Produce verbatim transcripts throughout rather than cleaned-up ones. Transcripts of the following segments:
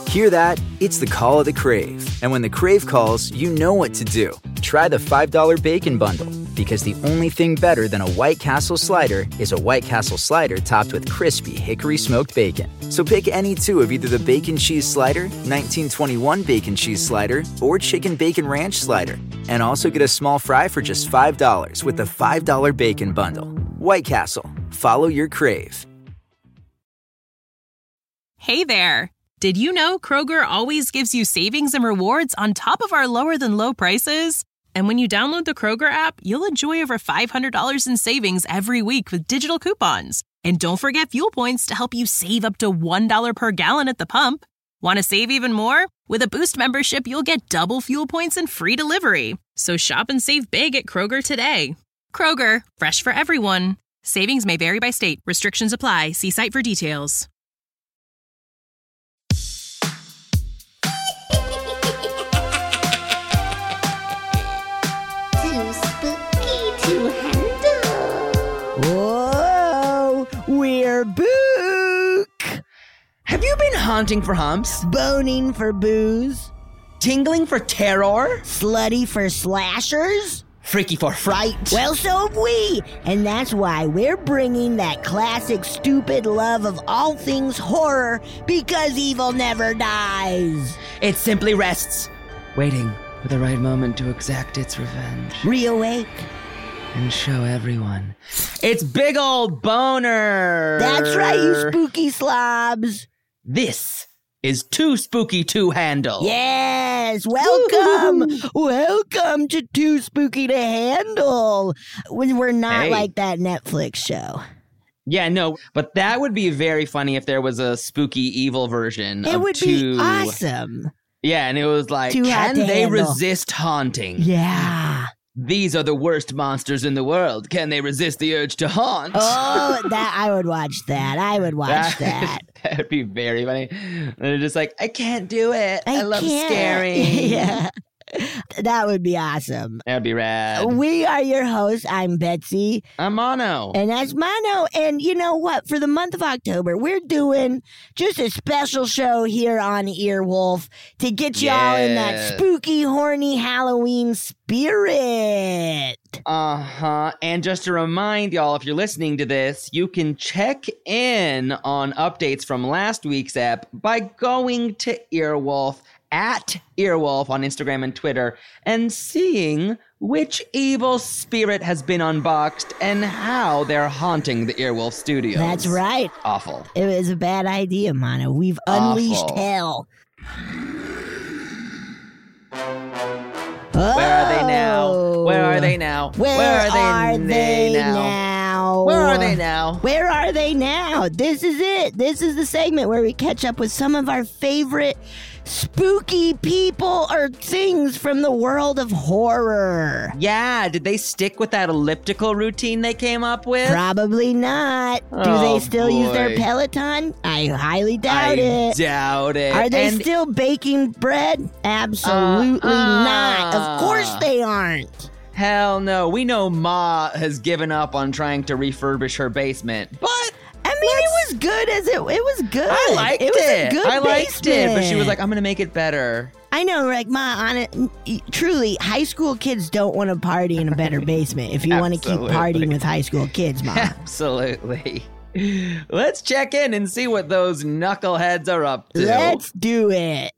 Hear that? It's the call of the Crave. And when the Crave calls, you know what to do. Try the five dollar Bacon Bundle, because the only thing better than a White Castle slider is a White Castle slider topped with crispy hickory smoked bacon. So pick any two of either the Bacon Cheese Slider, nineteen twenty-one Bacon Cheese Slider, or Chicken Bacon Ranch Slider. And also get a small fry for just five dollars with the five dollar Bacon Bundle. White Castle. Follow your Crave. Hey there. Did you know Kroger always gives you savings and rewards on top of our lower-than-low prices? And when you download the Kroger app, you'll enjoy over five hundred dollars in savings every week with digital coupons. And don't forget fuel points to help you save up to one dollar per gallon at the pump. Want to save even more? With a Boost membership, you'll get double fuel points and free delivery. So shop and save big at Kroger today. Kroger, fresh for everyone. Savings may vary by state. Restrictions apply. See site for details. Whoa, we're Book. Have you been hunting for humps? Boning for booze. Tingling for terror? Slutty for slashers. Freaky for fright? Well, so have we. And that's why we're bringing that classic stupid love of all things horror, because evil never dies. It simply rests, waiting for the right moment to exact its revenge. Reawake. And show everyone. It's Big Old Boner! That's right, you spooky slobs. This is Too Spooky to Handle. Yes, welcome. Woo-hoo. Welcome to Too Spooky to Handle. When we're not hey. like that Netflix show. Yeah, no, but that would be very funny if there was a spooky evil version it of would Too... be awesome. Yeah, and it was like, Too can they handle. resist haunting? Yeah. These are the worst monsters in the world. Can they resist the urge to haunt? Oh, that I would watch that. I would watch that. That would be very funny. And they're just like, I can't do it. I, I love can't. scaring. Yeah. That would be awesome. That'd be rad. We are your hosts. I'm Betsy. I'm Mono. And that's Mono. And you know what? For the month of October, we're doing just a special show here on Earwolf to get y'all yeah. in that spooky, horny Halloween spirit. Uh-huh. And just to remind y'all, if you're listening to this, you can check in on updates from last week's ep by going to Earwolf at Earwolf on Instagram and Twitter, and seeing which evil spirit has been unboxed and how they're haunting the Earwolf studios. That's right. Awful. It was a bad idea, Mono. We've unleashed Awful. hell. Where are they now? Where are they now? Where, Where are they, are they now? now? Where are they now? Where are they now? This is it. This is the segment where we catch up with some of our favorite spooky people or things from the world of horror. Yeah, did they stick with that elliptical routine they came up with? Probably not. Do Oh, they still use their boy. Peloton? I highly doubt I it. doubt it. Are they And still baking bread? Absolutely Uh, uh. not. Of course they aren't. hell no. We know Ma has given up on trying to refurbish her basement, but I mean, it was good as it. It was good. I liked it. it. Was a good I liked basement. it, but she was like, I'm gonna make it better. I know, like, Ma, on it, truly, high school kids don't want to party in a better basement if you want to keep Absolutely. partying with high school kids, Ma. Absolutely. Let's check in and see what those knuckleheads are up to. Let's do it.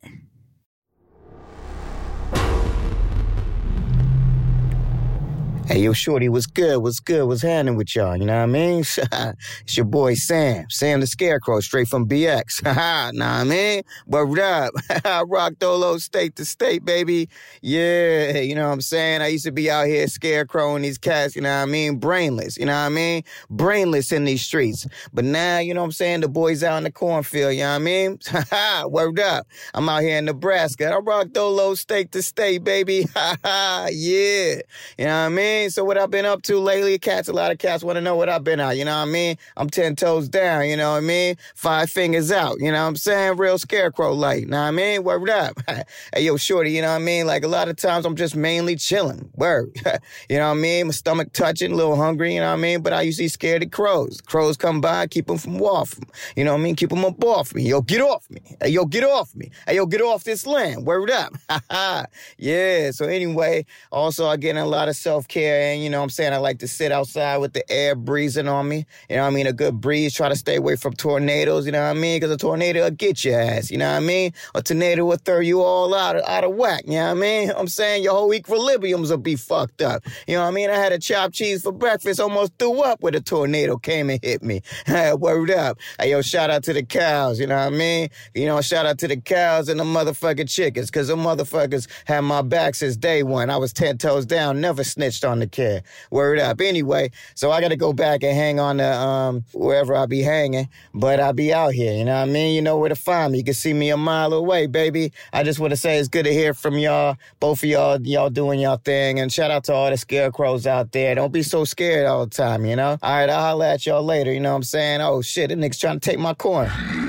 Hey, yo, Shorty, what's good? What's good? What's happening with y'all? You know what I mean? It's your boy Sam. Sam the Scarecrow, straight from B X. Haha, know what I mean? Word up. I rock Dolo state to state, baby. Yeah, you know what I'm saying? I used to be out here scarecrowing these cats, you know what I mean? Brainless, you know what I mean? Brainless in these streets. But now, you know what I'm saying? The boys out in the cornfield, you know what I mean? Haha, word up. I'm out here in Nebraska. I rock Dolo state to state, baby. Haha, yeah. You know what I mean? mean? So what I've been up to lately, cats, a lot of cats want to know what I've been out, you know what I mean? I'm ten toes down, you know what I mean? Five fingers out, you know what I'm saying? Real scarecrow light, you know what I mean? Word up. Hey, yo, shorty, you know what I mean? Like, a lot of times I'm just mainly chilling. Word. You know what I mean? My stomach touching, a little hungry, you know what I mean? But I usually scared of crows. Crows come by, keep them from off me. You know what I mean? Keep them up off me. Yo, get off me. Hey, yo, get off me. Hey, yo, get off this land. Word up. Yeah, so anyway, also I get in a lot of self-care, and, you know what I'm saying, I like to sit outside with the air breezing on me. You know what I mean? A good breeze. Try to stay away from tornadoes, you know what I mean? Because a tornado will get your ass, you know what I mean? A tornado will throw you all out of, out of whack, you know what I mean? I'm saying your whole equilibriums will be fucked up. You know what I mean? I had a chopped cheese for breakfast, almost threw up when a tornado came and hit me. Word up. Hey, yo, shout out to the cows, you know what I mean? You know, shout out to the cows and the motherfucking chickens, because the motherfuckers had my back since day one. I was ten toes down, never snitched on the kid. Word up. Anyway, so I got to go back and hang on to um, wherever I be hanging, but I be out here, you know what I mean? You know where to find me. You can see me a mile away, baby. I just want to say it's good to hear from y'all, both of y'all, y'all doing y'all thing, and shout out to all the scarecrows out there. Don't be so scared all the time, you know? All right, I'll holler at y'all later, you know what I'm saying? Oh, shit, the nigga's trying to take my coin.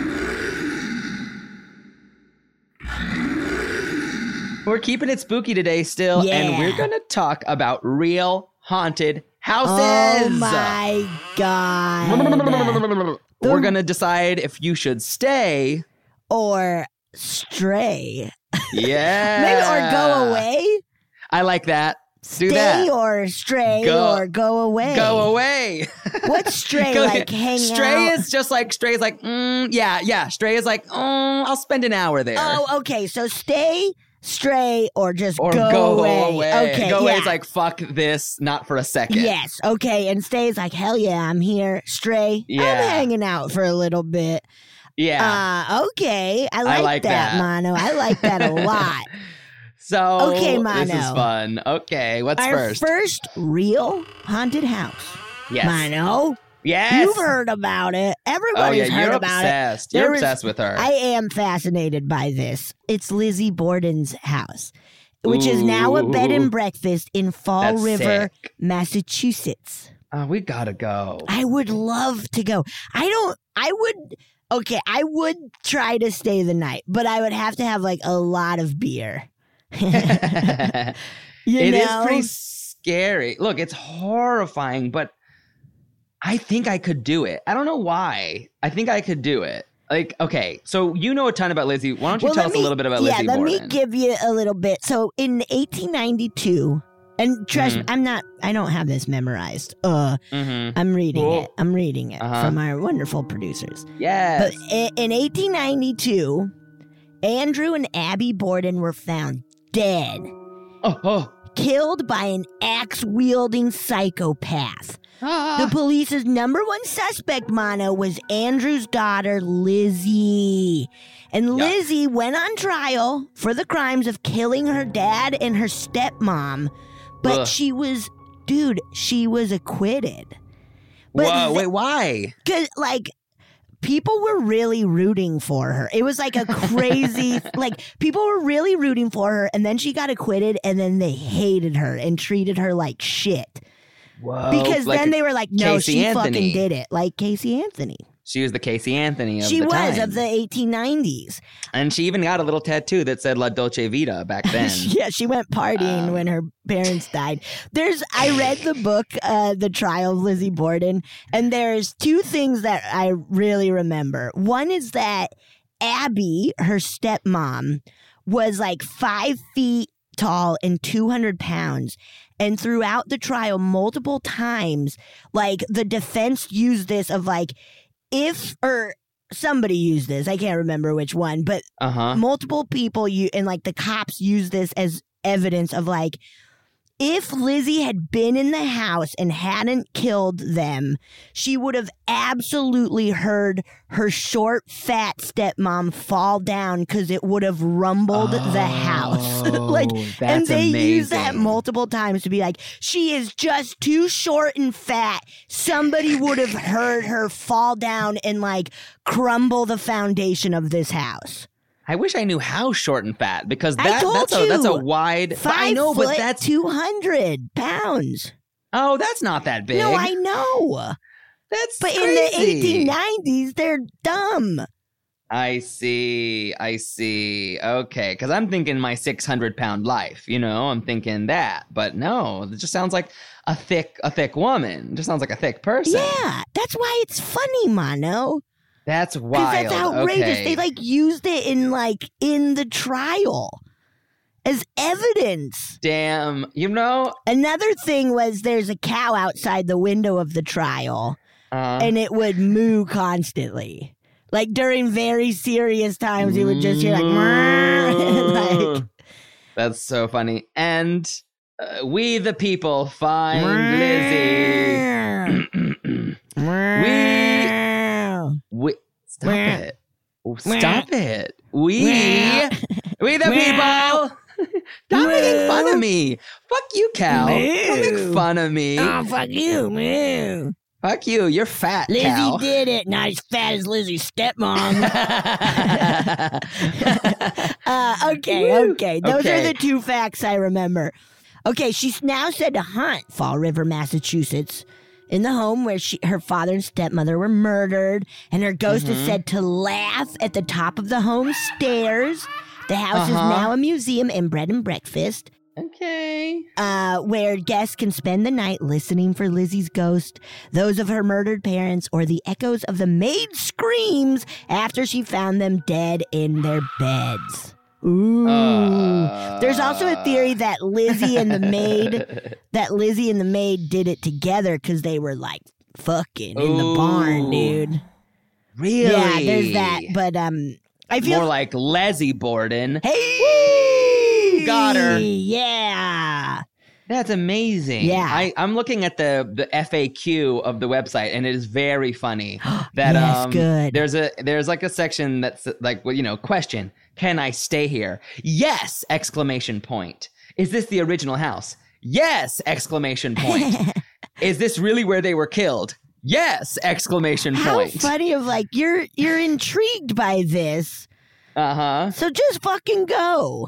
We're keeping it spooky today still, Yeah. and we're going to talk about real haunted houses. Oh my God. We're going to decide if you should stay. Or stray. Yeah. Maybe, or go away. I like that. Do Stay that. or stray Go- or go away. Go away. What's stray Go- like? Hang Stray out? is just like, stray is like, mm, yeah, yeah. Stray is like, mm, I'll spend an hour there. Oh, okay. So stay, stray, or just or go, go away. away. Okay, Go away yeah. is like, fuck this, not for a second. Yes. Okay. And stay is like, hell yeah, I'm here. Stray, Yeah. I'm hanging out for a little bit. Yeah. Uh, okay. I like, like that, that. Mono. I like that a lot. so, okay, this is Mono. fun. Okay, what's Our first? first real haunted house. Yes. Mono, Yes. you've heard about it. Oh, Everybody's yeah, heard you're about obsessed. it. You're There is- obsessed with her. I am fascinated by this. It's Lizzie Borden's house, which is now a bed Ooh. and breakfast in Fall That's River, sick. Massachusetts. Oh, we gotta go. I would love to go. I don't, I would, okay, I would try to stay the night, but I would have to have like a lot of beer. It You is know? pretty scary. Look, it's horrifying, but I think I could do it. I don't know why. I think I could do it. Like, okay, so you know a ton about Lizzie. Why don't you Well, tell let us me- a little bit about yeah, Lizzie let Borden? me give you a little bit. So in eighteen ninety-two, and trust Mm-hmm. me, I'm not, I don't have this memorized. Uh, mm-hmm. I'm reading Cool. it. I'm reading it Uh-huh. from our wonderful producers. Yes. But i- in eighteen ninety-two, Andrew and Abby Borden were found dead, oh, oh. killed by an axe-wielding psychopath. Ah. The police's number one suspect, Mono, was Andrew's daughter, Lizzie. And Yeah. Lizzie went on trial for the crimes of killing her dad and her stepmom. But Ugh. she was, dude, she was acquitted. But Whoa, th- wait, why? Cause like people were really rooting for her. It was like a crazy like people were really rooting for her, and then she got acquitted, and then they hated her and treated her like shit. Whoa. Because like then a- they were like, no, Casey she Anthony. fucking did it. Like Casey Anthony. She was the Casey Anthony of She the was time. of the eighteen nineties. And she even got a little tattoo that said La Dolce Vita back then. Yeah, she went partying Um, when her parents died. There's, I read the book, uh, The Trial of Lizzie Borden, and there's two things that I really remember. One is that Abby, her stepmom, was like five feet tall and two hundred pounds. And throughout the trial, multiple times, like the defense used this of like, if, or somebody used this, I can't remember which one, but Uh-huh. multiple people you and like the cops use this as evidence of like, if Lizzie had been in the house and hadn't killed them, she would have absolutely heard her short, fat stepmom fall down because it would have rumbled the house. like, Oh, and that's they use that amazing. multiple times to be like, she is just too short and fat. Somebody would have heard her fall down and like crumble the foundation of this house. I wish I knew how short and fat because I that told that's a that's a you. wide. Five I know, foot, but that's two hundred pounds. oh, that's not that big. No, I know. That's But crazy. in the eighteen nineties, they're dumb. I see. I see. Okay, because I'm thinking my six hundred pound life. You know, I'm thinking that. But no, it just sounds like a thick, a thick woman. It just sounds like a thick person. Yeah, that's why it's funny, Mano. That's Because wild. that's outrageous. Okay. They like used it in like in the trial as evidence. Damn. You know. Another thing was there's a cow outside the window of the trial, Uh, and it would moo constantly. Like during very serious times, you would just hear like, "Mrrr," like that's so funny. And uh, we, the people, find Lizzie. we we stop Meh. it. Oh, stop it. We, Meh. we the Meh. people. Stop making fun of me. Fuck you, Cal. Don't make Moo. fun of me. Oh, fuck you, man. Fuck you. You're fat, Lizzie Cal. did it. Not as fat as Lizzie's stepmom. uh, okay, okay. Those Okay. are the two facts I remember. Okay, she's now said to haunt Fall River, Massachusetts, in the home where she, her father and stepmother were murdered, and her ghost Mm-hmm. is said to laugh at the top of the home stairs. The house Uh-huh. is now a museum and bread and breakfast. Okay. Uh, where guests can spend the night listening for Lizzie's ghost, those of her murdered parents, or the echoes of the maid's screams after she found them dead in their beds. Ooh. Uh, There's also a theory that Lizzie and the maid, that Lizzie and the maid did it together because they were like fucking in the barn, Ooh. dude. Really? Yeah, there's that. But um, I feel More like Leslie Borden. hey, Got her. Yeah. That's amazing. Yeah. I, I'm looking at the, the F A Q of the website, and it is very funny. That Yes, um, good. There's a there's like a section that's like, well, you know, question: can I stay here? Yes! Exclamation point. Is this the original house? Yes! Exclamation point. Is this really where they were killed? Yes! Exclamation How point. funny of like you're you're intrigued by this, Uh huh. so just fucking go.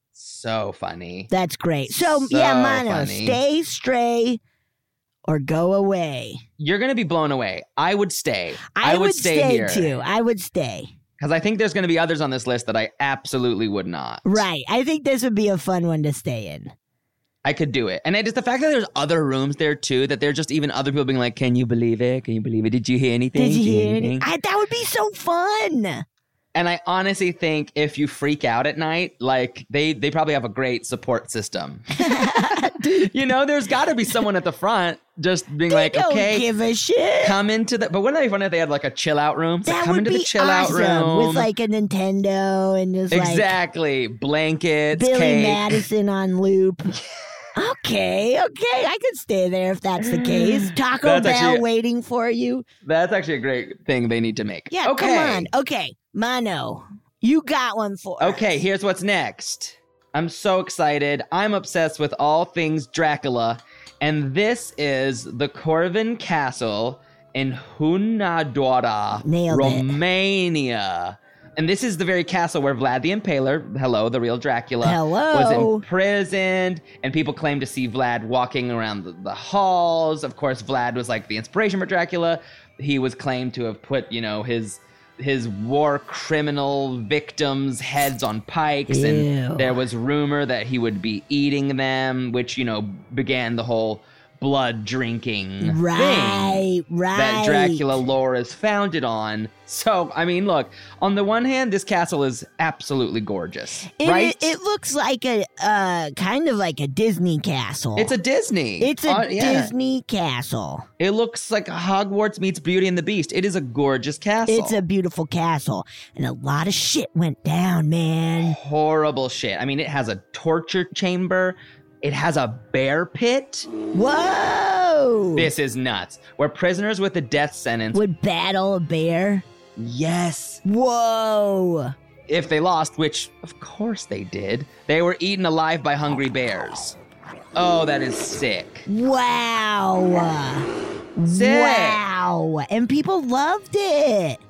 So funny. That's great. So, So yeah, Mono, funny. stay, stray, or go away. You're gonna be blown away. I would stay. I, would, stay, here too. I would stay. because I think there's gonna be others on this list that I absolutely would not. Right. I think this would be a fun one to stay in. I could do it. And it is the fact that there's other rooms there too, that there's just even other people being like, can you believe it? Can you believe it? Did you hear anything? Did you Did hear anything? it? I, that would be so fun. And I honestly think if you freak out at night, like they they probably have a great support system. You know, there's got to be someone at the front just being like, Don't okay, give a shit. come into the. But wouldn't it be fun if they had like a chill out room? It's like, That come would into be the chill awesome out room with like a Nintendo and just like exactly blankets, Billy cake. Madison on loop. Okay, okay, I could stay there if that's the case. Taco That's Bell actually- waiting for you. That's actually a great thing they need to make. Yeah, okay. come on. Okay, Mono, you got one for us. Okay, here's what's next. I'm so excited. I'm obsessed with all things Dracula, and this is the Corvin Castle in Hunedoara, Nailed it. Romania. And this is the very castle where Vlad the Impaler, hello, the real Dracula, Hello. was imprisoned, and people claim to see Vlad walking around the, the halls. Of course, Vlad was like the inspiration for Dracula. He was claimed to have put, you know, his his war criminal victims' heads on pikes, Ew. and there was rumor that he would be eating them, which, you know, began the whole blood drinking thing Right, right. that Dracula lore is founded on. So, I mean, look, on the one hand, this castle is absolutely gorgeous, It, right? it, it looks like a uh, kind of like a Disney castle. it's a Disney. It's a Uh, yeah. Disney castle. It looks like Hogwarts meets Beauty and the Beast. It is a gorgeous castle. It's a beautiful castle, and a lot of shit went down, man. horrible shit. I mean, it has a torture chamber. It has a bear pit. Whoa! This is nuts. Where prisoners with a death sentence. Would battle a bear? Yes. Whoa! If they lost, which of course they did, they were eaten alive by hungry bears. Oh, that is sick. Wow! Sick. Wow! And people loved it.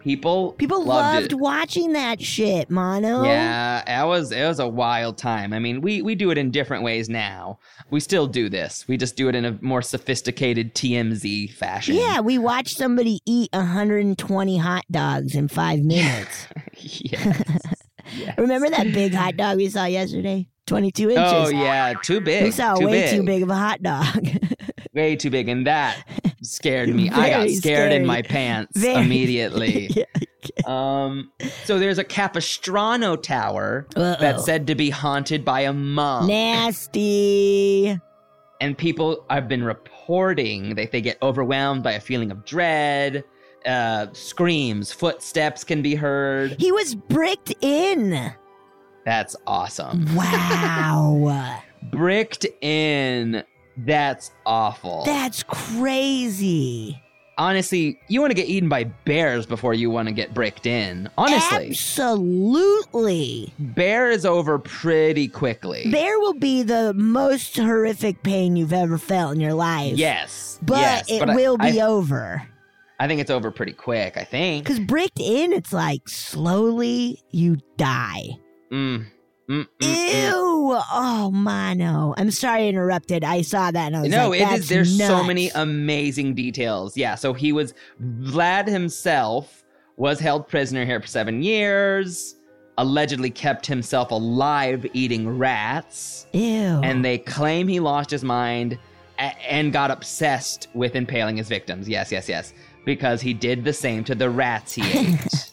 People People loved, loved it. watching that shit, Mono. Yeah, it was it was a wild time. I mean, we we do it in different ways now. We still do this. We just do it in a more sophisticated T M Z fashion. Yeah, we watched somebody eat one hundred twenty hot dogs in five minutes. yes. yes. Remember that big hot dog we saw yesterday? twenty-two inches. Oh yeah, too big. We saw too way big. too big of a hot dog. Way too big, and that scared me. I got Very scared scary. in my pants Very- immediately. Yeah. Um, so there's a Capistrano Tower Uh-oh. that's said to be haunted by a monk. Nasty. And people have been reporting that they get overwhelmed by a feeling of dread. Uh, screams, footsteps can be heard. He was bricked in. That's awesome. Wow. Bricked in. That's awful. That's crazy. Honestly, you want to get eaten by bears before you want to get bricked in. Honestly. Absolutely. Bear is over pretty quickly. Bear will be the most horrific pain you've ever felt in your life. Yes. But yes, it but I- will be I, over. I think it's over pretty quick, I think. Because bricked in, it's like slowly you die. Mm. Mm, mm, mm. Ew. Oh, Mono. I'm sorry I interrupted. I saw that and I was No, like, it that's is. There's so nuts. many amazing details. Yeah, so he was, Vlad himself was held prisoner here for seven years, allegedly kept himself alive eating rats, Ew. and they claim he lost his mind a- and got obsessed with impaling his victims. Yes, yes, yes. Because he did the same to the rats he ate.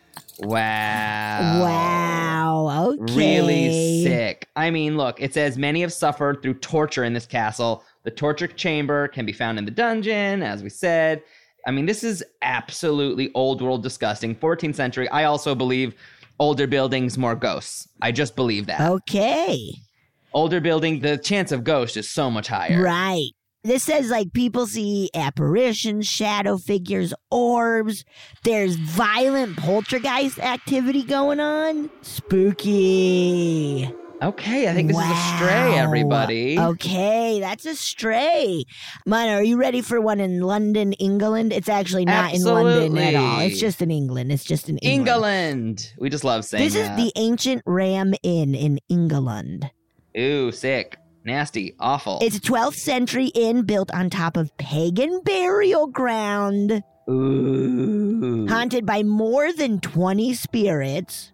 Wow. Wow. Okay. Really sick. I mean, look, it says many have suffered through torture in this castle. The torture chamber can be found in the dungeon, as we said. I mean, this is absolutely old world disgusting. fourteenth century. I also believe older buildings, more ghosts. I just believe that. Okay. Older building, the chance of ghost is so much higher. Right. This says like people see apparitions, shadow figures, orbs. There's violent poltergeist activity going on. Spooky. Okay, I think this wow. is a stray, everybody. Okay, that's a stray. Mono, are you ready for one in London, England? It's actually not in London at all. Absolutely. It's just in England. It's just in England. England. We just love saying This is that. the ancient Ram Inn in England. Ooh, sick. Nasty. Awful. It's a twelfth century inn built on top of pagan burial ground, Ooh. haunted by more than twenty spirits.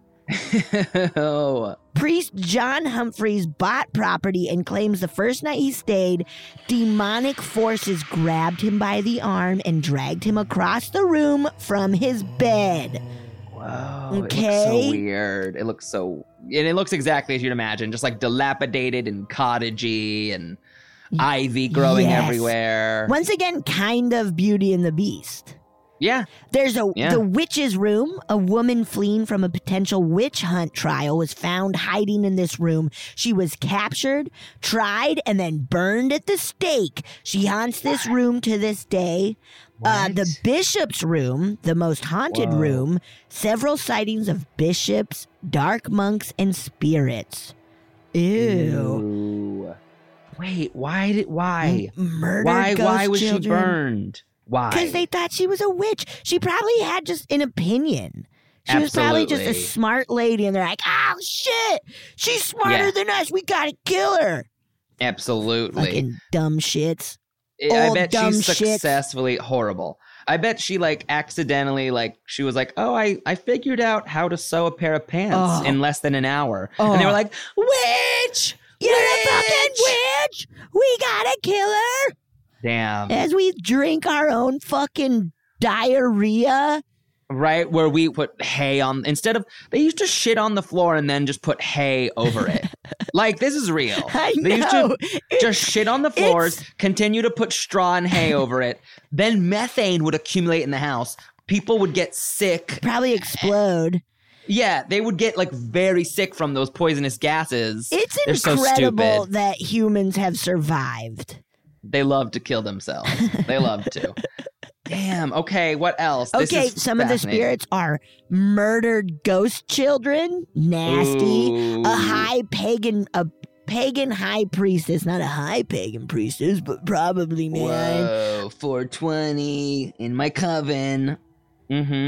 oh. Priest John Humphreys bought property and claims the first night he stayed, demonic forces grabbed him by the arm and dragged him across the room from his bed. Whoa. It looks Okay. so weird. It looks so... And it looks exactly as you'd imagine. Just like dilapidated and cottagey and ivy growing Yes. everywhere. Once again, kind of Beauty and the Beast. Yeah. There's a Yeah. the witch's room. A woman fleeing from a potential witch hunt trial was found hiding in this room. She was captured, tried, and then burned at the stake. She haunts this room to this day. Uh, What? the bishop's room, the most haunted Whoa. room, several sightings of bishops, dark monks, and spirits. Ew. Ooh. Wait, why did... Why? Murdered Why, ghost why was children. she burned? Why? Because they thought she was a witch. She probably had just an opinion. She was probably just a Absolutely. smart lady, and they're like, oh, shit, she's smarter Yeah. than us. We gotta kill her. Absolutely. Fucking dumb shits. I old bet dumb she's shit. successfully horrible. I bet she like accidentally like she was like, oh, I I figured out how to sew a pair of pants Oh. in less than an hour, Oh. and they were like, witch, You're a witch! fucking witch. We gotta kill her. Damn, As we drink our own fucking diarrhea. right? Where we put hay on instead of they used to shit on the floor and then just put hay over it. Like this is real. I They used know. to just shit on the floors, continue to put straw and hay over it. Then methane would accumulate in the house. People would get sick. Probably explode. Yeah, they would get like very sick from those poisonous gases. It's They're so incredible stupid. that humans have survived. They love to kill themselves. They love to. Damn. Okay, what else? This Okay, is some of the fascinating. spirits are murdered ghost children, nasty, Ooh. a high pagan, a pagan high priestess, not a high pagan priestess, but probably, man. Whoa, four twenty in my coven. Mm-hmm.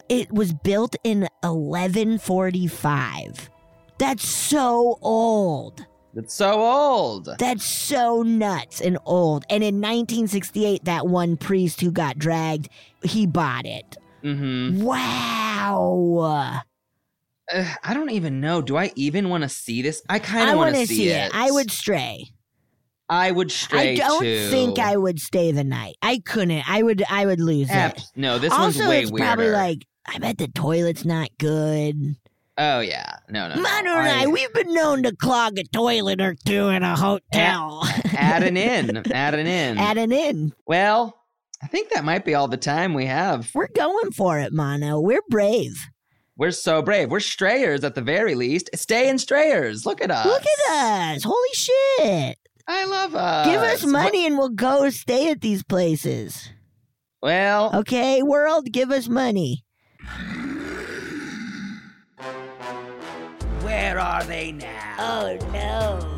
it was built in eleven forty-five. That's so old. It's so old. That's so nuts and old. And in nineteen sixty-eight, that one priest who got dragged, he bought it. Mm-hmm. Wow. Uh, I don't even know. Do I even want to see this? I kind I of want want to to see see it. it. I would stray. I would stray I don't too. think I would stay the night. I couldn't. I would. I would lose Ep- it. No, this also, one's way it's weirder. probably like, I bet the toilet's not good. Oh yeah, no, no. no. Manu and I, we've been known to clog a toilet or two in a hotel. Add an in. Add an in. Add an in. Well, I think that might be all the time we have. We're going for it, Mono. We're brave. We're so brave. We're strayers at the very least. Staying strayers. Look at us. Look at us. Holy shit. I love us. Give us money and we'll go stay at these places. Well. Okay, world, give us money. Where are they now? Oh, no.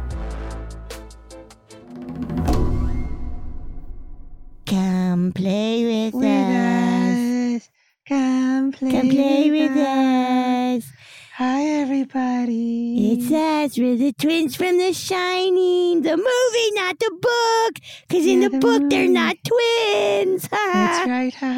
Come play with, With us. us. Come play, Come play with us. Hi, everybody. It's us. We're the twins from The Shining. The movie, not the book. Because in Yeah, the, the book, they're movie. not twins. That's right. Ha,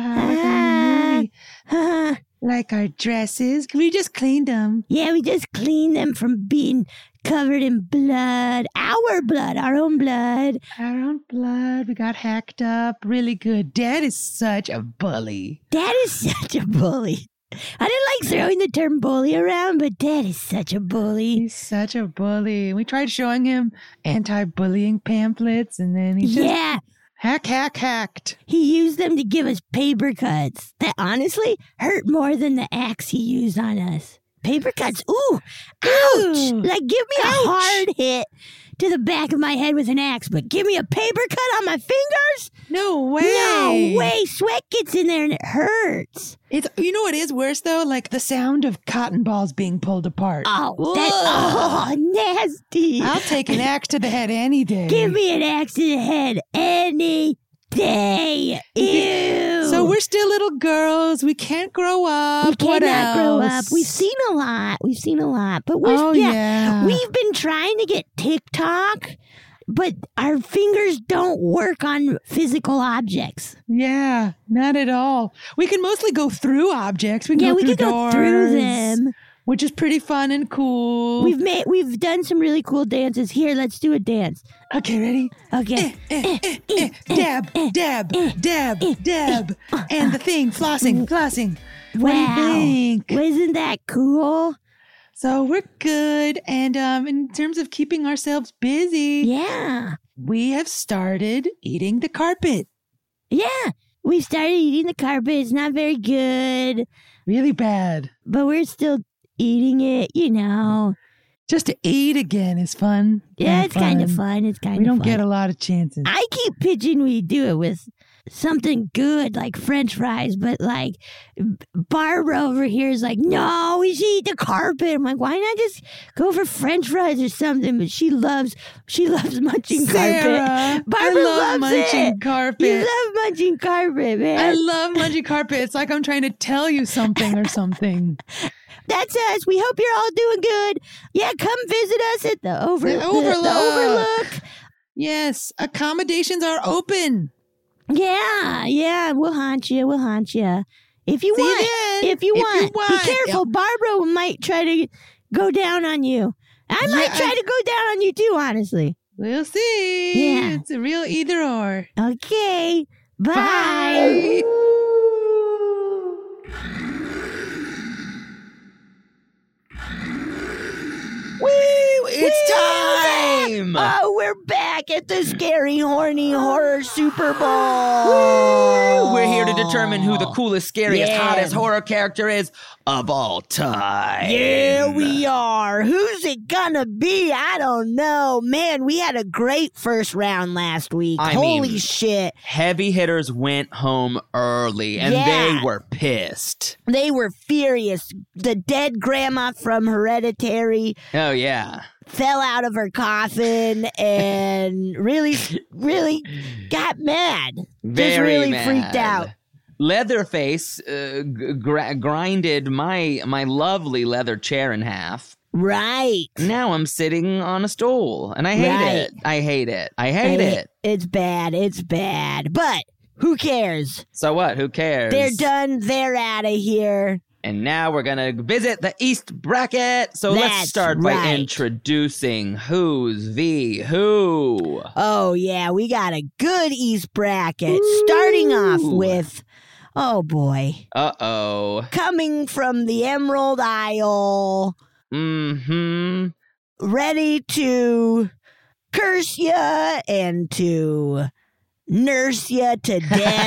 Ah. Ah. Like our dresses. We just cleaned them. Yeah, we just cleaned them from being covered in blood. Our blood, our own blood. Our own blood. We got hacked up. Really good. Dad is such a bully. Dad is such a bully. I didn't like throwing the term bully around, but Dad is such a bully. He's such a bully. We tried showing him anti-bullying pamphlets, and then he just Yeah, hack, hack, hacked. he used them to give us paper cuts that honestly hurt more than the axe he used on us. Paper cuts, ooh, ouch! Ooh, Like, give me a ouch. hard hit to the back of my head with an axe, but give me a paper cut on my fingers? No way. No way! Sweat gets in there and it hurts. It's you know what is worse though? Like the sound of cotton balls being pulled apart. Oh, that, oh, nasty! I'll take an axe to the head any day. Give me an axe to the head any day. Ew. So we're still little girls. We can't grow up. We What cannot grow up. else? We've seen a lot. We've seen a lot. But we're Oh yeah, yeah. we've been trying to get TikTok, but our fingers don't work on physical objects. Yeah, not at all. We can mostly go through objects. We can Yeah, go we through can go doors, through them. which is pretty fun and cool. We've made we've done some really cool dances. Here, let's do a dance. okay, ready? Okay. Eh, eh, eh, dab, dab, dab, dab, and the thing flossing, flossing. What do you Wow. think? Wasn't that cool? So we're good, and um, in terms of keeping ourselves busy, Yeah. we have started eating the carpet. Yeah. We started eating the carpet. It's not very good, Really bad. but we're still eating it, you know. Just to eat again is fun. Yeah, and it's kind of fun. It's kind We of don't fun. get a lot of chances. I keep pitching we do it with something good like French fries, but like Barbara over here is like, no, we should eat the carpet. I'm like, why not just go for French fries or something? But she loves, she loves munching Sarah, carpet. Barbara I love loves munching it. carpet. You love munching carpet, man. I love munching carpet. It's like I'm trying to tell you something or something. That's us. We hope you're all doing good. Yeah, come visit us at the over The the- Overlook. the Overlook. Yes, accommodations are open. Yeah, yeah, we'll haunt you. We'll haunt you. If you See you want. then. If you If you want. want. Be careful. Barbara might try to go down on you. I might Yeah, try I- to go down on you too, honestly. We'll see. Yeah. It's a real either or. Okay. Bye. Bye. Woo! It's time! Oh, we're back at the scary, horny horror Super Bowl. Woo! We're here to determine who the coolest, scariest, Yeah. hottest horror character is of all time. Yeah, we are. Who's it gonna be? I don't know. Man, we had a great first round last week. I Holy mean- shit. Heavy hitters went home early, and Yeah. they were pissed. They were furious. The dead grandma from Hereditary Oh, yeah. fell out of her coffin and really, really got mad. Just Very really mad. freaked out. Leatherface uh, g- gr- grinded my my lovely leather chair in half. Right. Now I'm sitting on a stool, and I hate Right. it. I hate it. I hate Hey, it. It's bad. It's bad. But who cares? So what? Who cares? They're done. They're out of here. And now we're going to visit the East Bracket. So let's That's start by right. introducing who's the who. Oh, yeah. We got a good East bracket. Starting off Ooh. with, oh boy, Uh-oh. coming from the Emerald Isle, Mm-hmm. ready to curse ya and to nurse ya to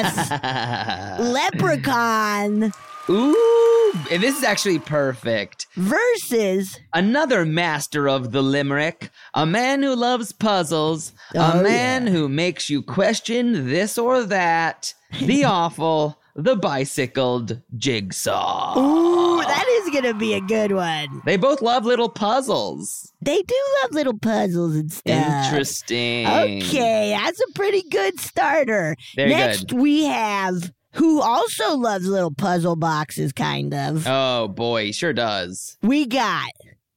death. Leprechaun Ooh, and this is actually perfect. versus Another master of the limerick, a man who loves puzzles, Oh, a man yeah. who makes you question this or that, the awful, the bicycled Jigsaw. Ooh, that is gonna be a good one. They both love little puzzles. They do love little puzzles and stuff. Interesting. Okay, that's a pretty good starter. Very Next, good. we have who also loves little puzzle boxes, kind of. Oh boy, he sure does. We got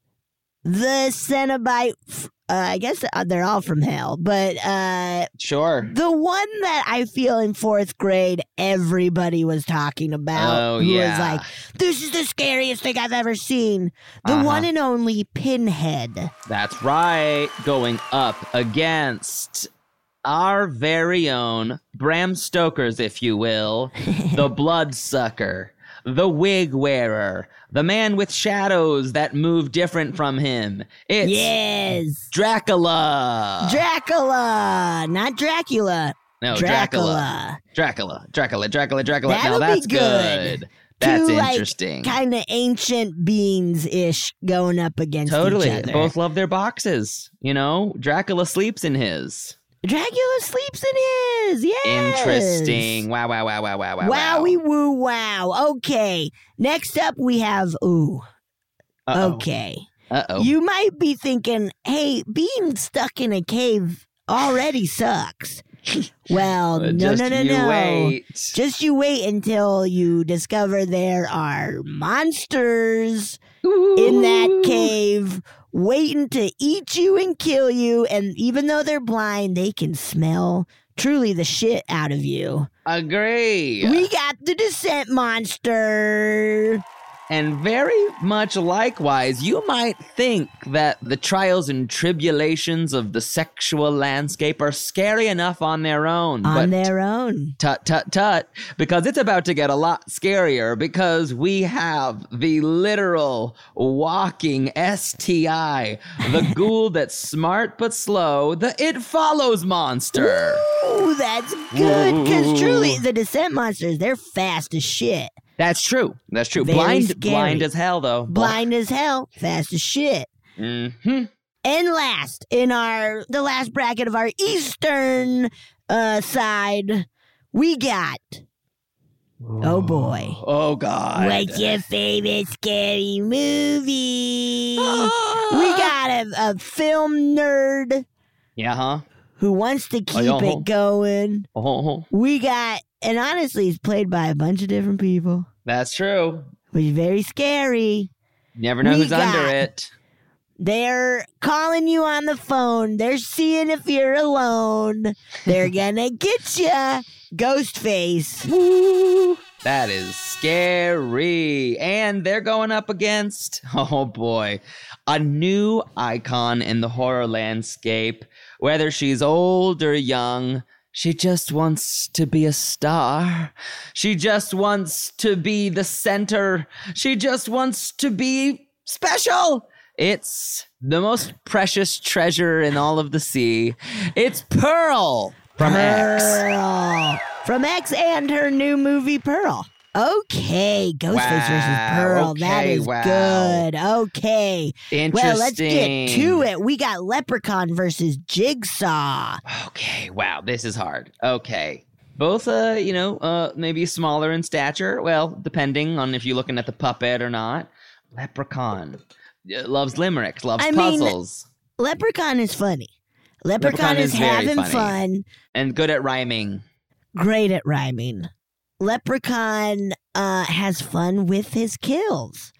the Cenobite. f- Uh, I guess uh, they're all from hell, but uh, Sure. the one that I feel in fourth grade everybody was talking about, Oh, who yeah. was like, "This is the scariest thing I've ever seen." The Uh-huh. one and only Pinhead. That's right. Going up against our very own Bram Stoker's, if you will, the bloodsucker, the wig wearer, the man with shadows that move different from him. It's Yes, Dracula. Dracula, not Dracula. no, Dracula. Dracula. Dracula. Dracula. Dracula. That'll now be that's good. good. That's Two, like, interesting. Kind of ancient beings ish going up against Totally. each other. Both love their boxes. You know, Dracula sleeps in his. Dracula sleeps in his. Yes. Interesting. Wow, wow, wow, wow, wow, wow. wow. Wowie woo wow. Okay. Next up we have ooh. Uh-oh. Okay. Uh-oh. You might be thinking, hey, being stuck in a cave already sucks. Well, Uh, no, just no, no, you no. wait. Just you wait until you discover there are monsters Ooh. in that cave waiting to eat you and kill you. And even though they're blind, they can smell truly the shit out of you. Agree. We got the Descent Monster. And very much likewise, you might think that the trials and tribulations of the sexual landscape are scary enough on their own. On but their own. Tut, tut, tut, because it's about to get a lot scarier because we have the literal walking S T I, the ghoul that's smart but slow, the It Follows monster. Ooh, that's good. Because truly, the Descent Monsters, they're fast as shit. That's true. That's true. Very blind, scary. blind as hell, though. Blind as hell, fast as shit. Mm-hmm. And last, in our the last bracket of our Eastern uh, side, we got, oh boy, Oh, God. what's your favorite scary movie? We got a, a film nerd Yeah, huh? who wants to keep yeah, huh? it going. Oh, We got, and honestly, he's played by a bunch of different people, that's true. which is very scary. Never know We who's got- under it. They're calling you on the phone. They're seeing if you're alone. They're gonna get you, Ghostface. Woo! That is scary. And they're going up against, oh boy, a new icon in the horror landscape. Whether she's old or young, she just wants to be a star. She just wants to be the center. She just wants to be special. It's the most precious treasure in all of the sea. It's Pearl from X. Pearl. From X and her new movie, Pearl. Okay, Ghostface Wow, versus Pearl. that okay, is wow. good. Okay. Interesting. Well, let's get to it. We got Leprechaun versus Jigsaw. Okay, wow, this is hard. Okay. Both, uh, you know, uh, maybe smaller in stature. Well, depending on if you're looking at the puppet or not. Leprechaun uh, loves limericks, loves I mean- puzzles, Leprechaun is funny. Leprechaun, Leprechaun is, is very having funny. fun. and good at rhyming. Great at rhyming. Leprechaun uh, has fun with his kills.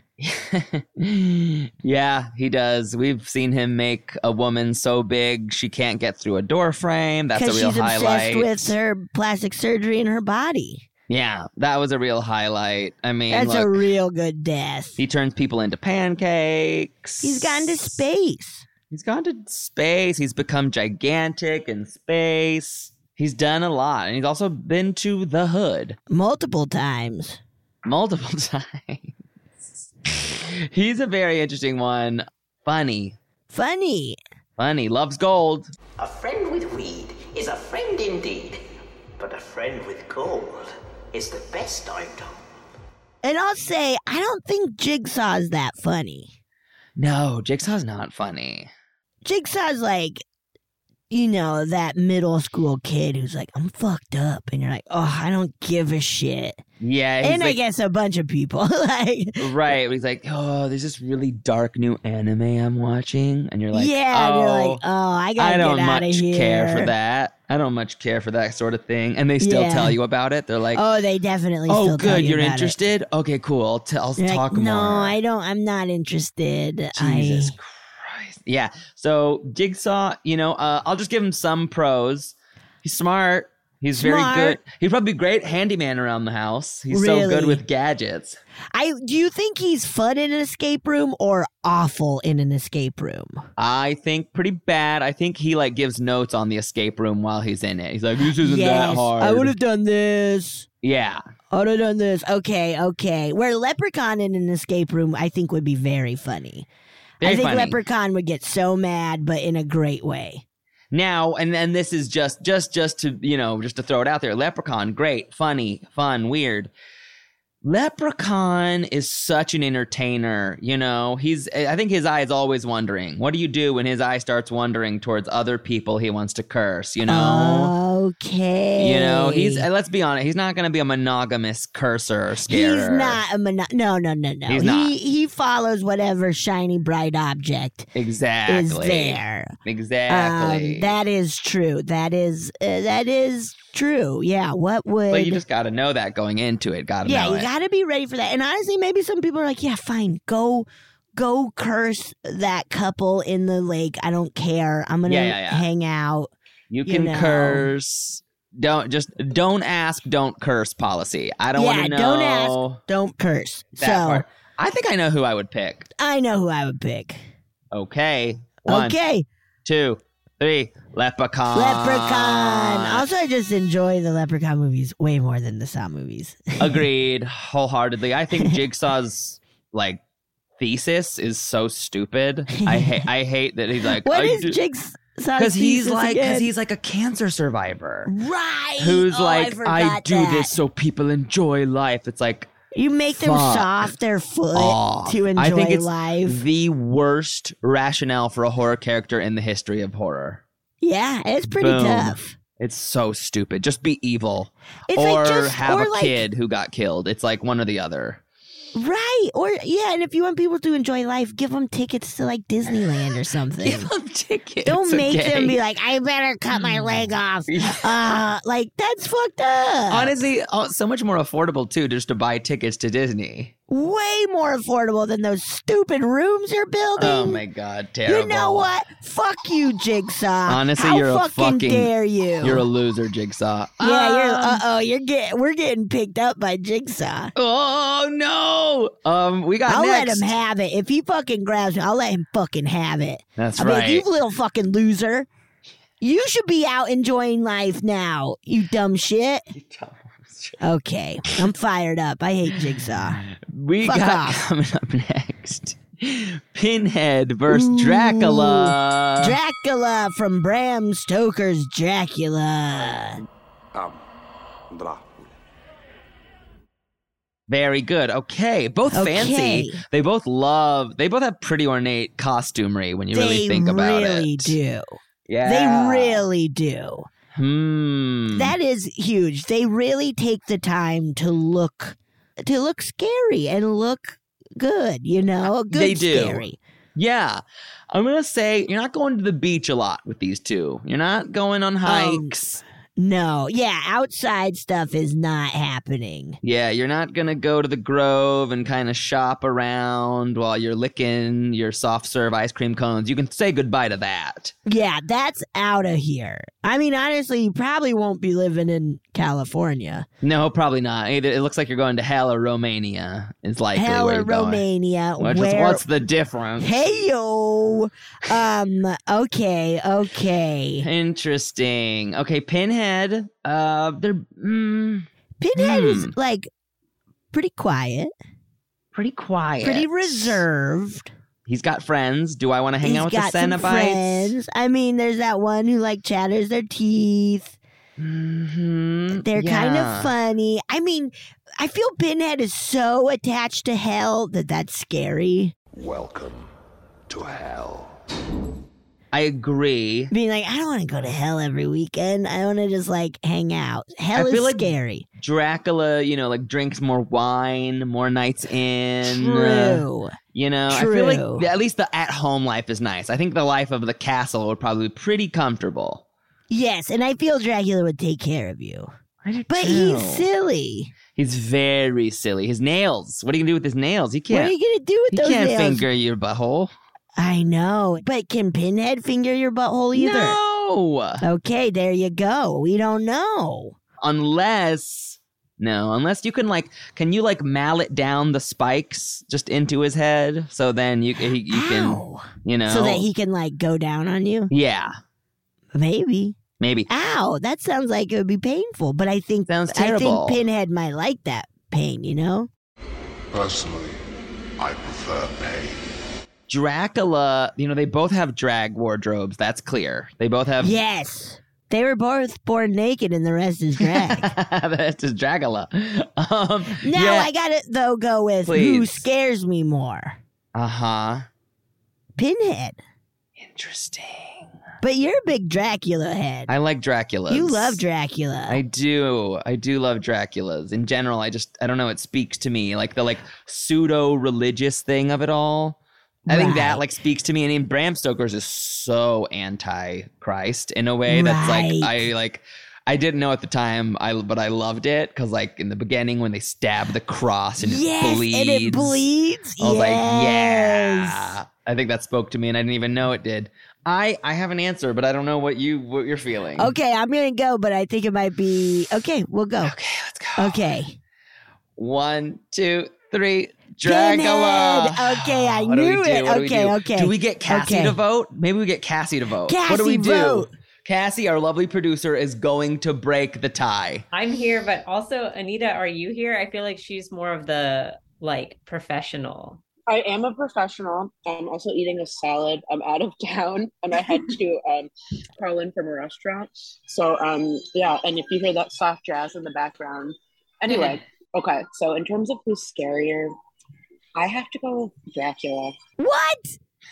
Yeah, he does. We've seen him make a woman so big she can't get through a door frame. That's a real she's highlight. obsessed with her plastic surgery in her body. Yeah, that was a real highlight. I mean, That's look, a real good death. he turns people into pancakes. He's gone to space. He's gone to space. He's become gigantic in space. He's done a lot. And he's also been to the hood Multiple times. multiple times. He's a very interesting one. Funny. Funny. Funny. Loves gold. A friend with weed is a friend indeed, but a friend with gold is the best item. And I'll say, I don't think Jigsaw's that funny. No, Jigsaw's not funny. Jigsaw's like, you know, that middle school kid who's like, I'm fucked up. And you're like, oh, I don't give a shit. Yeah. He's And I like, guess a bunch of people. like, right. He's like, oh, there's this really dark new anime I'm watching. And you're like, yeah. oh, And you're like, oh, I gotta I don't get out of much here. care for that. I don't much care for that sort of thing. And they still Yeah. tell you about it. They're like, Oh, they definitely oh, still tell good. you You're about it. interested? Okay, cool. I'll, t- I'll You're like, talk no, more. I don't. I'm not interested. Jesus I, Christ. Yeah. So Jigsaw, you know, uh, I'll just give him some pros. He's smart. He's Smart. very good. He'd probably be great handyman around the house. He's so good Really? with gadgets. I do you think he's fun in an escape room or awful in an escape room? I think pretty bad. I think he like gives notes on the escape room while he's in it. He's like, this isn't yes, that hard. I would have done this. Yeah. I would have done this. Okay, okay. Where Leprechaun in an escape room, I think would be very funny. Very I think funny. Leprechaun would get so mad, but in a great way. Now, and then this is just, just, just to, you know, just to throw it out there. Leprechaun, great, funny, fun, weird. Leprechaun is such an entertainer, you know. He's, I think his eye is always wondering. What do you do when his eye starts wandering towards other people he wants to curse, you know? Okay. You know, he's, uh, let's be honest, he's not going to be a monogamous cursor or scarer. He's not a mono- no, no, no, no. He's he, not. He follows whatever shiny, bright object Exactly. is there. Exactly. Um, that is true. That is uh, that is true. Yeah. What would? But you just got to know that going into it. Got to yeah, know you it. got to be ready for that. And honestly, maybe some people are like, yeah, fine, go, go curse that couple in the lake. I don't care. I'm gonna Yeah, yeah, yeah. hang out. You you can know. curse. Don't just don't ask, don't curse policy. I don't yeah, want to know. don't ask, don't curse. that so part. I think I know who I would pick. I know who I would pick. Okay. One, okay, two, three. Leprechaun. Leprechaun. Also, I just enjoy the Leprechaun movies way more than the Saw movies. Agreed, wholeheartedly. I think Jigsaw's like thesis is so stupid. I hate. I hate that he's like. What I is do- Jigsaw's Because he's thesis like, because again? he's like a cancer survivor right. who's Oh, I, like, I, forgot do that. this so people enjoy life. It's like, You make them Fuck soft their foot off. to enjoy I think it's life. the worst rationale for a horror character in the history of horror. Yeah, it's pretty Boom. tough. It's so stupid. Just be evil, It's or like just have or a like, kid who got killed. It's like one or the other. right? Or yeah, and if you want people to enjoy life, give them tickets to like Disneyland or something. Give them tickets. Don't make okay? them be like, I better cut my leg off. Uh, like that's fucked up. Honestly, oh, so much more affordable too, just to buy tickets to Disney. Way more affordable than those stupid rooms you're building. Oh my god, terrible! You know what? Fuck you, Jigsaw. Honestly, How you're a fucking fucking- dare you? You're a loser, Jigsaw. yeah, you're. Um, Uh oh, you're getting. We're getting picked up by Jigsaw. Oh no! Um, we got I'll next. let him have it. If he fucking grabs me, I'll let him fucking have it. That's I mean, right. you little fucking loser. You should be out enjoying life now, you dumb shit. Okay, I'm fired up. I hate Jigsaw. We Fuck got off. coming up next. Pinhead versus Dracula. Dracula from Bram Stoker's Dracula. Very good. Okay, both Okay. fancy. They both love. They both have pretty ornate costumery when you they really think about really it. do. Yeah, They really do. Hmm. That is huge. They really take the time to look to look scary and look good, you know? Good They do. scary. Yeah. I'm gonna say you're not going to the beach a lot with these two. You're not going on hikes. No. Yeah, outside stuff is not happening. Yeah, you're not going to go to the Grove and kind of shop around while you're licking your soft serve ice cream cones. You can say goodbye to that. Yeah, that's out of here. I mean, honestly, you probably won't be living in California. No, probably not. Either it looks like you're going to hell or Romania. Is likely Hell where or you're going. Romania. Which is- where... What's the difference? Hey, yo. Um, okay, okay. Interesting. Okay, Pinhead. Uh, they're mm, Pinhead Hmm. is, like, pretty quiet, pretty quiet. pretty reserved. He's got friends. Do I want to hang He's out with got the some Cenobites? friends. I mean, there's that one who, like, chatters their teeth. Mm-hmm. They're kind Yeah. of funny. I mean, I feel Pinhead is so attached to hell that that's scary. Welcome to hell. I agree. Being like, I don't want to go to hell every weekend. I want to just, like, hang out. Hell I is feel like scary. Dracula, you know, like drinks more wine, more nights in. uh, True. you know, I feel True. like at least the at-home life is nice. I think the life of the castle would probably be pretty comfortable. Yes, and I feel Dracula would take care of you. I do But too. he's silly. He's very silly. His nails. What are you gonna do with his nails? He What are can't. you going to do with He those can't nails? finger your butthole. I know. But can Pinhead finger your butthole either? No. Okay, there you go. We don't know. Unless, no, unless you can like, can you like mallet down the spikes just into his head? So then you he, you can, Ow. you know, So that he can, like, go down on you? yeah, Maybe. maybe. Ow, that sounds like it would be painful. But I think Sounds I terrible. think Pinhead might like that pain, you know? Personally, I prefer pain. Dracula, you know, they both have drag wardrobes. That's clear. They both have. Yes. They were both born naked and the rest is drag. That's just Dracula. Um, Now yeah. I gotta, though, go with who Please. scares me more. Uh huh. Pinhead. Interesting. But you're a big Dracula head. I like Draculas. You love Dracula. I do. I do love Draculas. In general, I just, I don't know, it speaks to me. Like the like pseudo-religious thing of it all. I think that Right. like speaks to me. I mean, Bram Stoker's is so anti-Christ in a way that's Right. like, I like, I didn't know at the time, I but I loved it because like in the beginning when they stab the cross and yes, it bleeds. and it bleeds. I was like, Yes. yeah. I think that spoke to me and I didn't even know it did. I, I have an answer, but I don't know what you what you're feeling. Okay, I'm gonna go, but I think it might be okay. We'll go. Okay, let's go. Okay. One, two, three. Dracula. Pinhead. Okay, I What do we knew do? it. What do we Okay, do? okay. Do we get Cassie Okay. to vote? Maybe we get Cassie to vote. what do we Cassie, do? vote. Cassie, our lovely producer, is going to break the tie. I'm here, but also, Anita, are you here? I feel like she's more of the like professional. I am a professional. I'm also eating a salad. I'm out of town and I had to um, call in from a restaurant. So, um, yeah, and if you hear that soft jazz in the background. Anyway, okay, so in terms of who's scarier, I have to go with Dracula. What?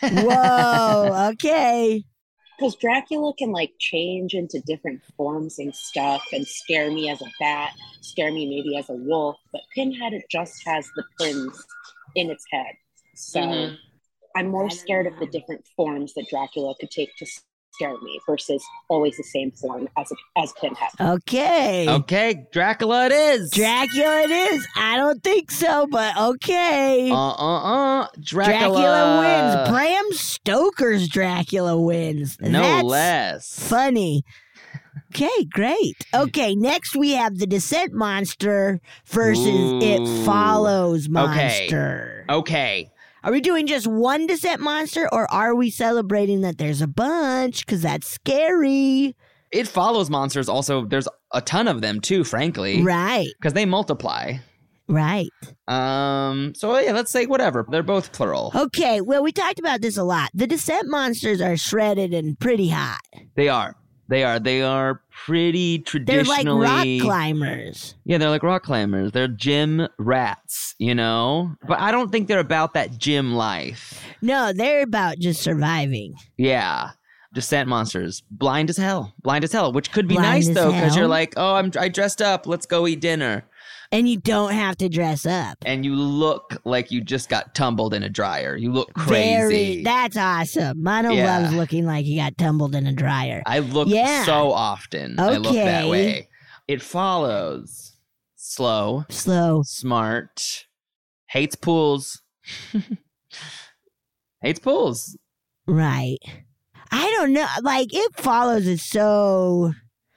Whoa. Okay. Because Dracula can like change into different forms and stuff and scare me as a bat, scare me maybe as a wolf, but Pinhead, it just has the pins in its head. So Mhm. I'm more scared of the different forms that Dracula could take to scare me versus always the same form as a, as Pinhead. Okay. Okay, Dracula it is. Dracula it is. I don't think so, but okay. Uh uh uh. Dracula. Dracula wins. Bram Stoker's Dracula wins. No That's less. funny. Okay, great. Okay, next we have the Descent Monster versus Ooh. It Follows Okay. Monster. Okay. Are we doing just one Descent Monster, or are we celebrating that there's a bunch? Because that's scary. It Follows monsters also, there's a ton of them too, frankly. Right, Because they multiply. right. Um. So yeah, let's say whatever. They're both plural. Okay, well, we talked about this a lot. The Descent Monsters are shredded and pretty hot. They are. They are. They are pretty They're traditionally. like rock climbers. Yeah, they're like rock climbers. They're gym rats, you know? But I don't think they're about that gym life. No, they're about just surviving. Yeah. Descent monsters. Blind as hell. Blind as hell, which could be Blind nice as though, because hell. you're like, oh, I'm I dressed up. Let's go eat dinner. And you don't have to dress up. And you look like you just got tumbled in a dryer. You look crazy. Very, that's awesome. Mono Yeah. loves looking like he got tumbled in a dryer. I look Yeah. so often. I look that Okay. way. It follows slow, Slow. smart, hates pools. hates pools. Right. I don't know. Like, It Follows is so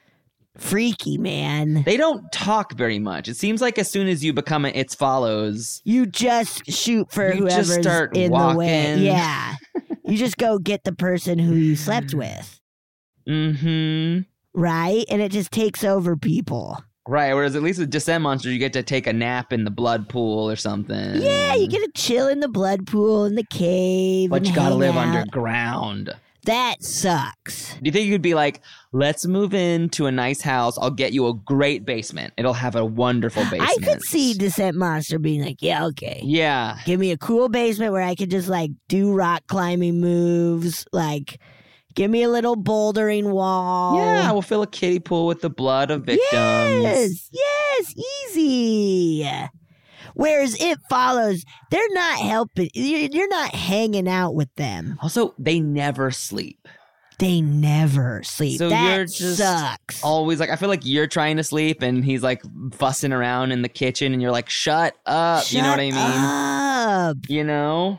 freaky, man. They don't talk very much. It seems like as soon as you become an It Follows, You just shoot for You just whoever's start in the way. walking. Yeah. You just go get the person who you slept with. mm-hmm. Right? And it just takes over people. Right, whereas at least with Descent Monsters, you get to take a nap in the blood pool or something. Yeah, you get to chill in the blood pool, in the cave. But and you gotta hang live out. underground. That sucks. Do you think you could be like, let's move into a nice house. I'll get you a great basement. It'll have a wonderful basement. I could see Descent Monster being like, yeah, okay. Yeah. Give me a cool basement where I could just like do rock climbing moves. Like, give me a little bouldering wall. Yeah, we'll fill a kiddie pool with the blood of victims. Yes, yes, easy. Whereas It Follows, they're not helping. You're you're not hanging out with them. Also, they never sleep. They never sleep. So that you're just sucks. always like, I feel like you're trying to sleep and he's like fussing around in the kitchen and you're like, shut up. you know what I mean? Up. You know?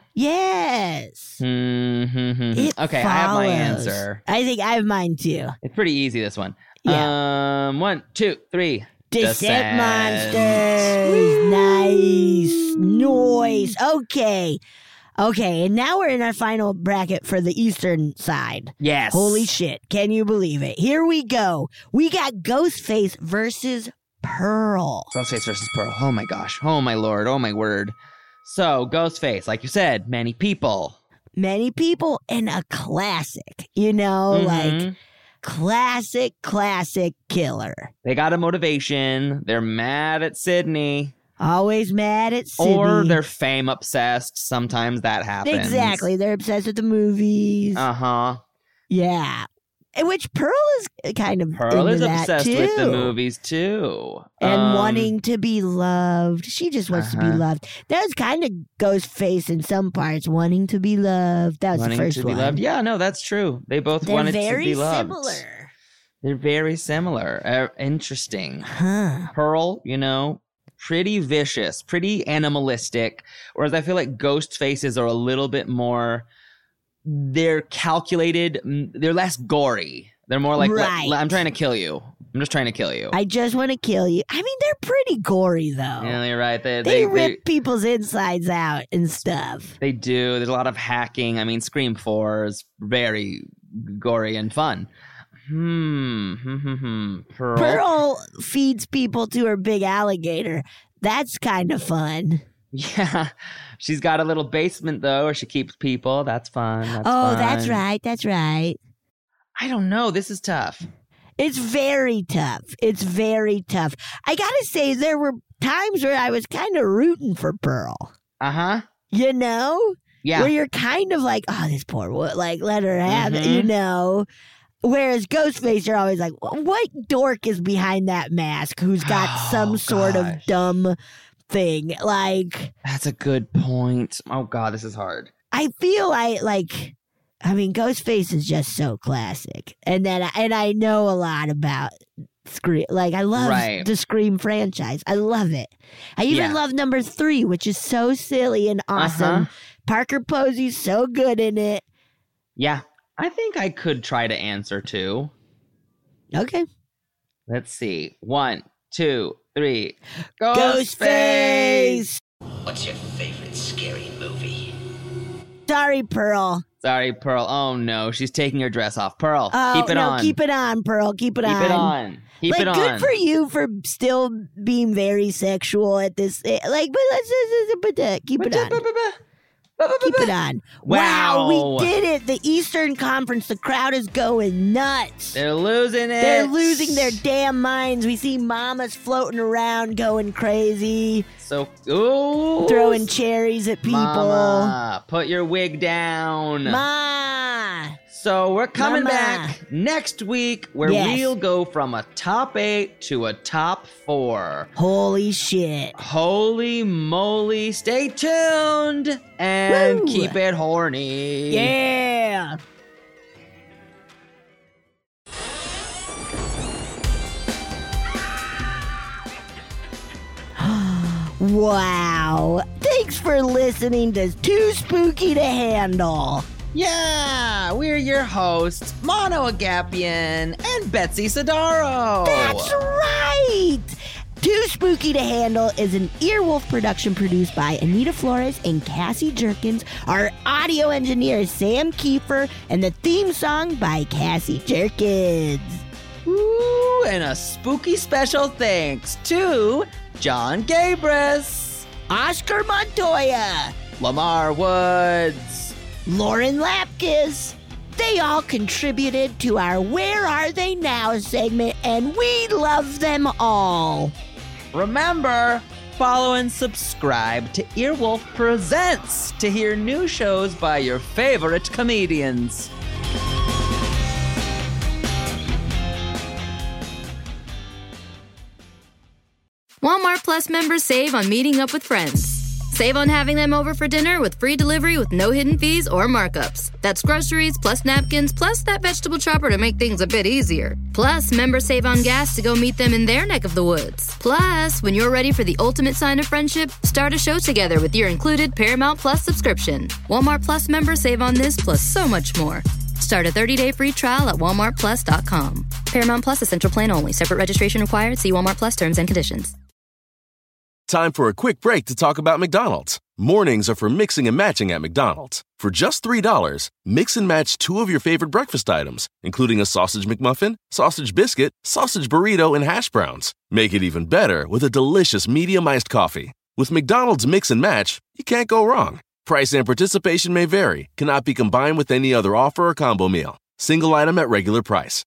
Yes. Mm-hmm. It Okay, I have my follows. answer. I think I have mine too. It's pretty easy, this one. Yeah. Um, one, two, three. Descent Monsters. Nice. Noise. Okay. Okay, and now we're in our final bracket for the eastern side. Yes. Holy shit. Can you believe it? Here we go. We got Ghostface versus Pearl. Ghostface versus Pearl. Oh my gosh. Oh my lord. Oh my word. So, Ghostface, like you said, many people. Many people and a classic. You know, Mhm. like classic, classic killer. They got a motivation. They're mad at Sydney. Always mad at Sydney. Or they're fame obsessed. Sometimes that happens. Exactly. They're obsessed with the movies. Uh huh. Yeah. And which Pearl is kind of Pearl into is that obsessed with the too. movies too. And Um, wanting to be loved. She just wants to uh-huh. be loved. That was kind of Ghostface in some parts, wanting to be loved. That was wanting the first to be one. loved. Yeah, no, that's true. They both They're wanted very to be loved. similar. They're very similar. Uh, interesting. Huh. Pearl, you know, pretty vicious, pretty animalistic. Whereas I feel like ghost faces are a little bit more, they're calculated, mm, they're less gory. They're more like, let- Right. let- I'm trying to kill you. I'm just trying to kill you. I just want to kill you. I mean, they're pretty gory, though. yeah, you're right. They, They, they, rip they, people's insides out and stuff. they do. There's a lot of hacking. I mean, Scream four is very gory and fun. Hmm. hmm, hmm, hmm. Pearl. Pearl feeds people to her big alligator. That's kind of fun. Yeah. She's got a little basement, though, where she keeps people. That's fun. That's oh, fun. that's right. That's right. I don't know. This is tough. It's very tough. It's very tough. I gotta say, there were times where I was kind of rooting for Pearl. Uh huh. You know? Yeah. Where you're kind of like, oh, this poor woman, like, let her have it, you Mhm. know? Whereas Ghostface, you're always like, what dork is behind that mask who's got Oh, some sort of gosh. dumb thing? Like, That's a good point. Oh, God, this is hard. I feel I like, I mean, Ghostface is just so classic, and then I, and I know a lot about Scream. Like, I love Right. the Scream franchise. I love it. I even Yeah. love number three, which is so silly and awesome. Uh-huh. Parker Posey's so good in it. Yeah. I think I could try to answer two. Okay, Let's see. One, two, three. Ghostface. What's your favorite scary movie? Sorry, Pearl. Sorry, Pearl. Oh, no. She's taking her dress off. Pearl, Oh keep it no, on. keep it on, Pearl. Keep it Keep on. it on. Keep like, it on. good for you for still being very sexual at this. eh, Like, but let's just but uh, keep it on. Keep it on. Wow. we did it. The Eastern Conference. The crowd is going nuts. They're losing it. They're losing their damn minds. We see mamas floating around, going crazy, So, ooh. throwing cherries at people. Mama, put your wig down. Ma. Mama. So we're coming Mama. back next week where Yes. we'll go from a top eight to a top four. Holy shit. Holy moly. Stay tuned and Woo. keep it horny. Yeah. Wow. Thanks for listening to Too Spooky to Handle. Yeah, we're your hosts, Mono Agapian and Betsy Sidaro. That's right. Too Spooky to Handle is an Earwolf production produced by Anita Flores and Cassie Jerkins. Our audio engineer is Sam Kiefer, and the theme song by Cassie Jerkins. Ooh, and a spooky special thanks to John Gabris, Oscar Montoya, Lamar Woods, Lauren Lapkus. They all contributed to our Where Are They Now segment, and we love them all. Remember, follow and subscribe to Earwolf Presents to hear new shows by your favorite comedians. Walmart Plus members save on meeting up with friends. Save on having them over for dinner with free delivery with no hidden fees or markups. That's groceries, plus napkins, plus that vegetable chopper to make things a bit easier. Plus, members save on gas to go meet them in their neck of the woods. Plus, when you're ready for the ultimate sign of friendship, start a show together with your included Paramount Plus subscription. Walmart Plus members save on this plus so much more. Start a thirty-day free trial at walmart plus dot com. Paramount Plus Essential Plan only. Separate registration required. See Walmart Plus terms and conditions. Time for a quick break to talk about McDonald's. Mornings are for mixing and matching at McDonald's. For just three dollars, mix and match two of your favorite breakfast items, including a sausage McMuffin, sausage biscuit, sausage burrito, and hash browns. Make it even better with a delicious medium iced coffee. With McDonald's Mix and Match, you can't go wrong. Price and participation may vary, cannot be combined with any other offer or combo meal. Single item at regular price.